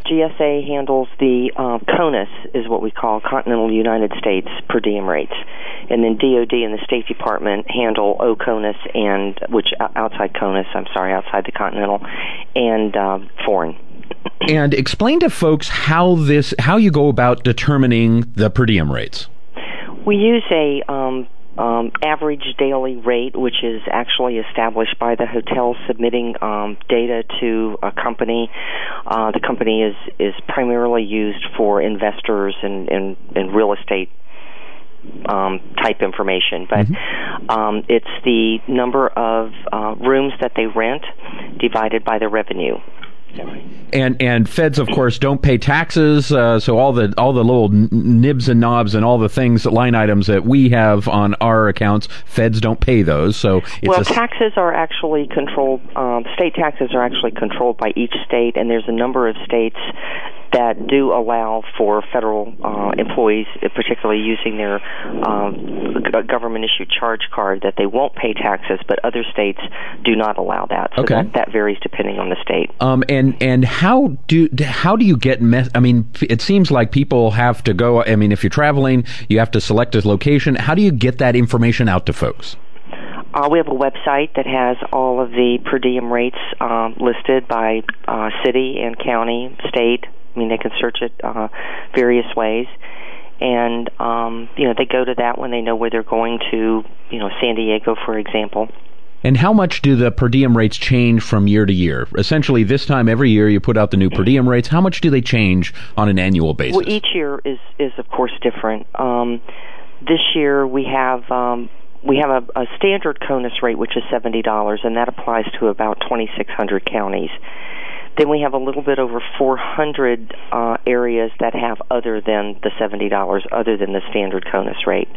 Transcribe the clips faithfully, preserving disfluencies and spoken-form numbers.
G S A handles the uh, CONUS, is what we call Continental United States per diem rates, and then D O D and the State Department handle OCONUS and which outside CONUS, I'm sorry, outside the Continental, and uh, foreign. And explain to folks how this how you go about determining the per diem rates. We use a um, um, average daily rate, which is actually established by the hotel submitting um, data to a company. Uh, the company is, is primarily used for investors and, and, and real estate um, type information, but mm-hmm. um, it's the number of uh, rooms that they rent divided by the revenue. And and feds, of course, don't pay taxes, uh, so all the all the little nibs and knobs and all the things, line items that we have on our accounts, feds don't pay those. So it's well, a taxes are actually controlled. Um, state taxes are actually controlled by each state, and there's a number of states that do allow for federal uh, employees, particularly using their um, government-issued charge card, that they won't pay taxes, but other states do not allow that. So okay. that, that varies depending on the state. Um, and and how do how do you get? Me- I mean, it seems like people have to go. I mean, if you're traveling, you have to select a location. How do you get that information out to folks? Uh, we have a website that has all of the per diem rates um, listed by uh, city and county, state. I mean, they can search it uh, various ways, and um, you know, they go to that when they know where they're going to. You know, San Diego, for example. And how much do the per diem rates change from year to year? Essentially, this time every year you put out the new per diem rates. How much do they change on an annual basis? Well, each year is is of course different. Um, this year we have. Um, We have a, a standard CONUS rate, which is seventy dollars, and that applies to about twenty-six hundred counties. Then we have a little bit over four hundred uh, areas that have other than the seventy dollars, other than the standard CONUS rate.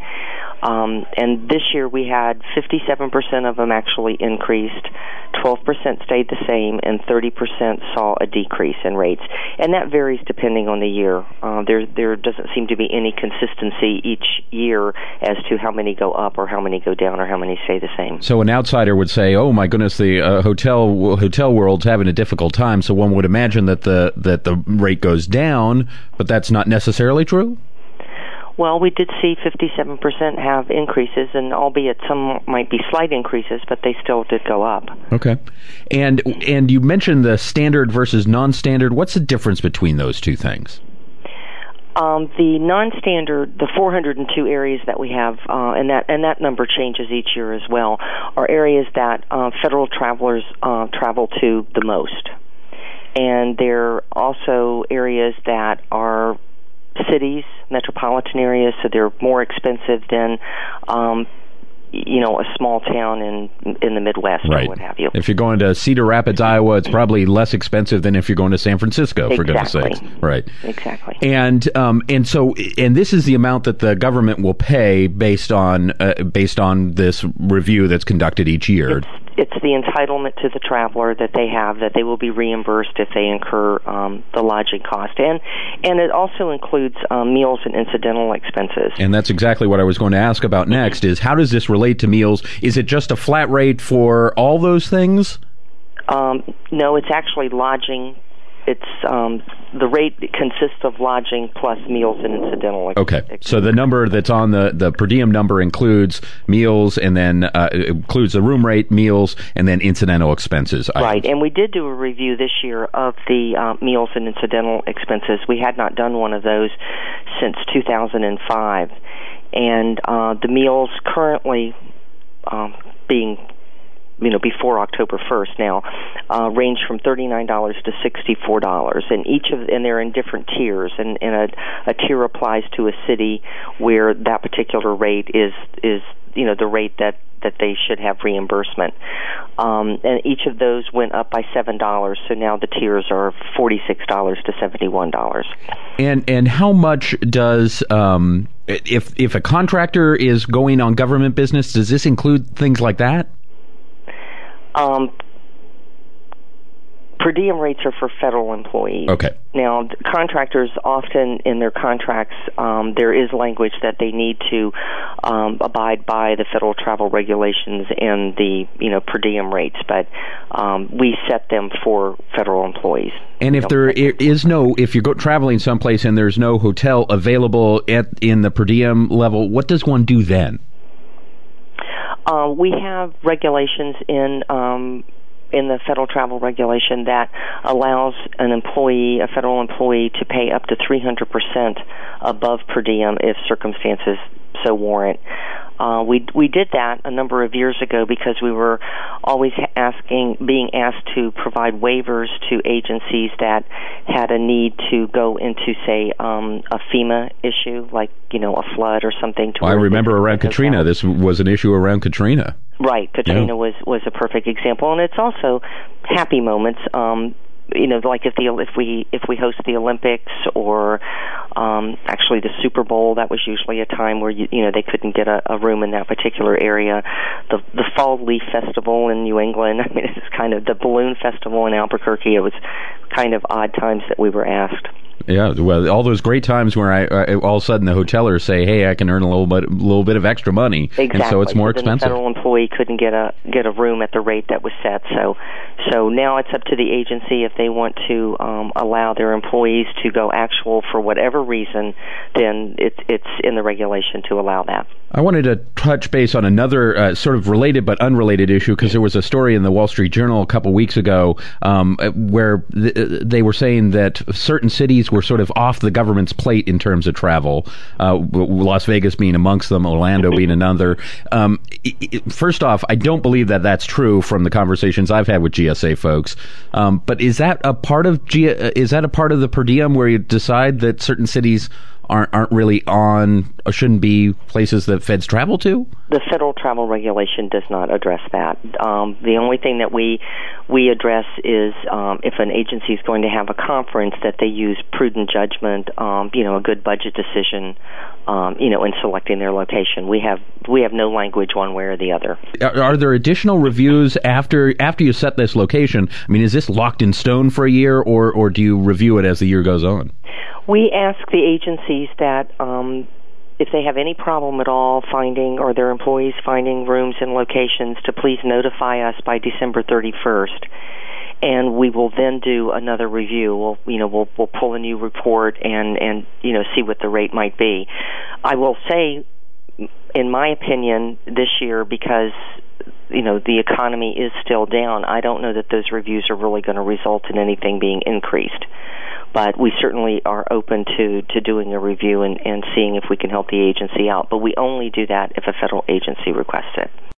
Um, and this year we had fifty-seven percent of them actually increased, twelve percent stayed the same, and thirty percent saw a decrease in rates. And that varies depending on the year. Uh, there there doesn't seem to be any consistency each year as to how many go up or how many go down or how many stay the same. So an outsider would say, oh my goodness, the uh, hotel hotel world's having a difficult time, so one would imagine that the that the rate goes down, but that's not necessarily true? Well, we did see fifty-seven percent have increases, and albeit some might be slight increases, but they still did go up. Okay. And and you mentioned the standard versus non-standard. What's the difference between those two things? Um, the non-standard, the four hundred two areas that we have, uh, and that and that number changes each year as well, are areas that uh, federal travelers uh, travel to the most. And they're also areas that are cities, metropolitan areas, so they're more expensive than, um, you know, a small town in in the Midwest right. or what have you. If you're going to Cedar Rapids, Iowa, it's probably less expensive than if you're going to San Francisco, for exactly. goodness sakes. Right. Exactly. And um, and so and this is the amount that the government will pay based on uh, based on this review that's conducted each year. It's, it's the entitlement to the traveler that they have, that they will be reimbursed if they incur um, the lodging cost. And and it also includes um, meals and incidental expenses. And that's exactly what I was going to ask about next, is how does this relate to meals? Is it just a flat rate for all those things? Um, no, it's actually lodging. It's um, the rate consists of lodging plus meals and incidental. Ex- okay, ex- so the number that's on the, the per diem number includes meals, and then uh, includes the room rate, meals, and then incidental expenses. Right, and we did do a review this year of the uh, meals and incidental expenses. We had not done one of those since two thousand five, and uh, the meals currently um, being you know, before October first now, uh, range from thirty-nine dollars to sixty-four dollars. And each of, and they're in different tiers, and, and a, a tier applies to a city where that particular rate is, is, you know, the rate that, that they should have reimbursement. Um, and each of those went up by seven dollars, so now the tiers are forty-six dollars to seventy-one dollars. And, and how much does, um, if, if a contractor is going on government business, does this include things like that? Um, per diem rates are for federal employees. Okay. Now, contractors often in their contracts, um, there is language that they need to um, abide by the federal travel regulations and the you know per diem rates, but um, we set them for federal employees. And if there is no, if you go traveling someplace and there's no hotel available at in the per diem level, what does one do then? Uh, we have regulations in um, in the federal travel regulation that allows an employee, a federal employee, to pay up to three hundred percent above per diem if circumstances so warrant. Uh, we we did that a number of years ago because we were always asking, being asked to provide waivers to agencies that had a need to go into, say, um, a FEMA issue, like you know a flood or something. To well, I remember around Katrina. Hotel. This was an issue around Katrina. Right, Katrina yeah. was was a perfect example, and it's also happy moments. Um, you know, like if the if we if we host the Olympics or um, actually the Super Bowl, that was usually a time where you you know they couldn't get a, a room in that particular area. The the Fall Leaf Festival in New England. I mean, it's kind of the Balloon Festival in Albuquerque. It was kind of odd times that we were asked. Yeah, well, all those great times where I, I all of a sudden the hotelers say, "Hey, I can earn a little bit, a little bit of extra money," exactly. and so it's more so expensive. The federal employee couldn't get a get a room at the rate that was set. So, so now it's up to the agency if they want to um, allow their employees to go actual for whatever reason. Then it's it's in the regulation to allow that. I wanted to touch base on another uh, sort of related but unrelated issue because there was a story in the Wall Street Journal a couple weeks ago um, where th- they were saying that certain cities were sort of off the government's plate in terms of travel, uh, Las Vegas being amongst them, Orlando being another. Um, it, it, first off, I don't believe that that's true from the conversations I've had with G S A folks. Um, but is that a part of G- is that a part of the per diem where you decide that certain cities aren't aren't really on or shouldn't be places that feds travel to? The federal travel regulation does not address that. Um, the only thing that we we address is um, if an agency is going to have a conference, that they use prudent judgment, um, you know, a good budget decision, um, you know, in selecting their location. We have we have no language one way or the other. Are, are there additional reviews after after you set this location? I mean, is this locked in stone for a year, or or do you review it as the year goes on? We ask the agencies that um, if they have any problem at all finding, or their employees finding rooms and locations, to please notify us by December thirty-first, and we will then do another review. We'll, you know, we'll we'll pull a new report and and you know see what the rate might be. I will say, in my opinion, this year, because you know the economy is still down, I don't know that those reviews are really going to result in anything being increased. But we certainly are open to, to doing a review and, and seeing if we can help the agency out. But we only do that if a federal agency requests it.